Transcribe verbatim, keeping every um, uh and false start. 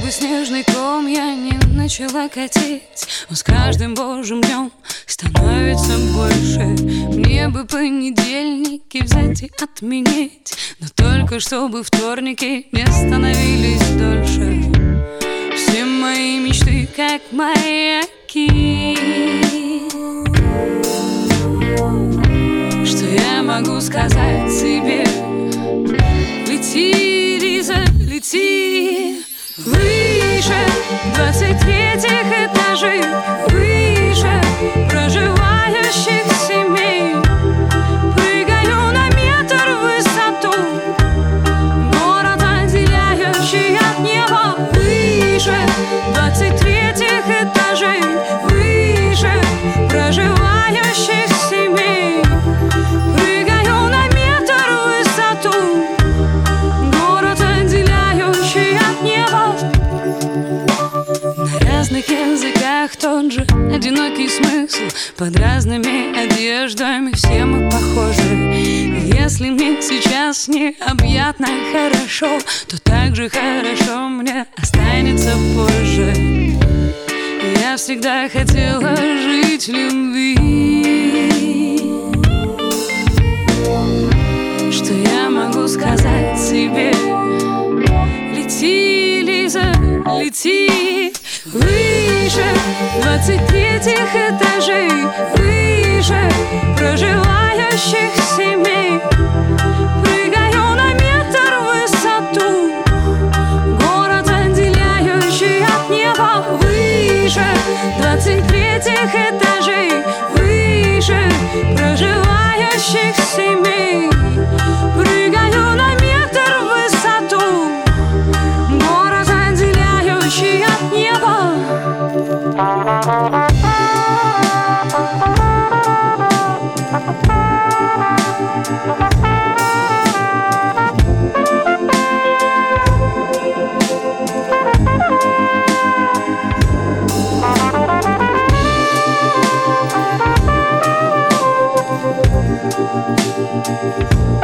бы снежный ком я не начала катить, он с каждым божьим днем становится больше. Мне бы понедельники взять и отменить, но только чтобы вторники не становились дольше. Все мои мечты как маяки. Что я могу сказать себе? Лети, Лиза, лети выше двадцать третьих этажей, выше проживающих семей. Прыгаю на метр в высоту, город, отделяющий от неба. Выше двадцать третьих этажей, выше проживающих семей. Прыгаю на метр в высоту, город, отделяющий от неба. На разных языках тот же одинокий смысл, под разными одеждами все мы похожи. Если мне сейчас необъятно хорошо, то так же хорошо мне останется позже. Я всегда хотела жить в любви. Что я могу сказать себе? Лети, Лиза, лети выше двадцать третьих этажей, выше проживающих семей. Прыгаю на метр в высоту, город, отделяющий от неба. Выше двадцать третьих этажей, выше проживающих семей. Прыгаю на метр в высоту, город, отделяющий от неба. Thank you.